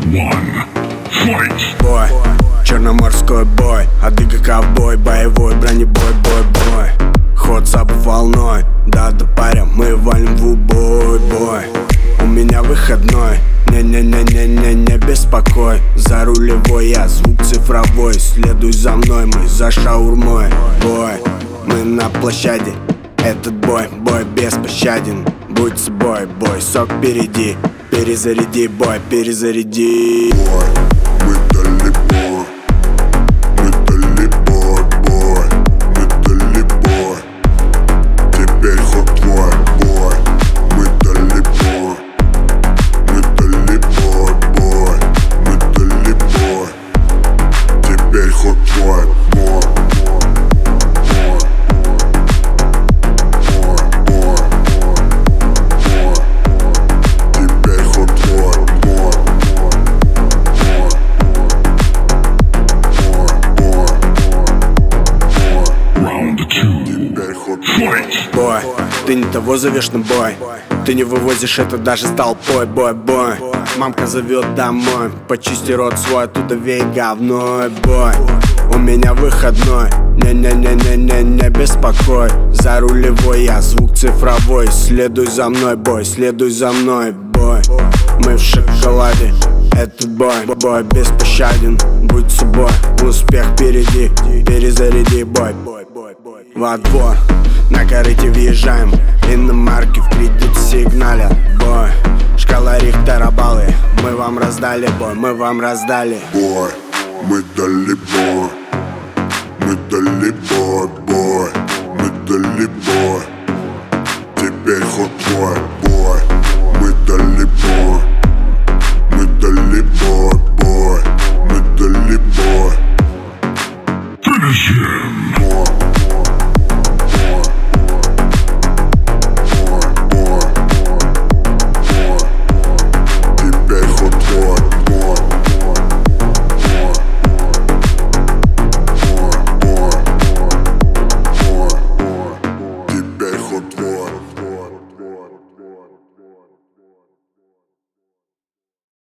one, fight! Бой, черноморской бой, адыга ковбой, боевой бронебой, бой. Ход саб волной, да паря, мы валим в убой, бой. У меня выходной, не беспокой. За рулевой я, звук цифровой. Следуй за мной, мы за шаурмой. Бой, мы на площади. Этот бой беспощаден. Будь собой, бой, сок впереди. Перезаряди, бой, перезаряди. Бой, мы дали бой. Мы дали бой, бой. Мы дали бой. Теперь ход твой, бой. Мы дали бой. Мы дали бой, бой. Мы дали бой. Теперь ход твой, бой. Бой, ты не того зовешь на бой. Ты не вывозишь это даже с толпой, бой. Мамка зовет домой, почисти рот свой, оттуда вей говной, бой. У меня выходной, не беспокой. За рулевой я, звук цифровой. Следуй за мной, бой, следуй за мной, бой. Мы в шоколаде, этот бой беспощаден. Будь собой, успех впереди. Перезаряди, бой. Во двор, на корыте въезжаем. Иномарки в кредит сигналят, бой. Шкала Рихтера баллы, мы вам раздали, бой, мы вам раздали. Бой, мы дали бой. Мы дали бой, бой. Мы дали бой. Теперь ход твой, бой.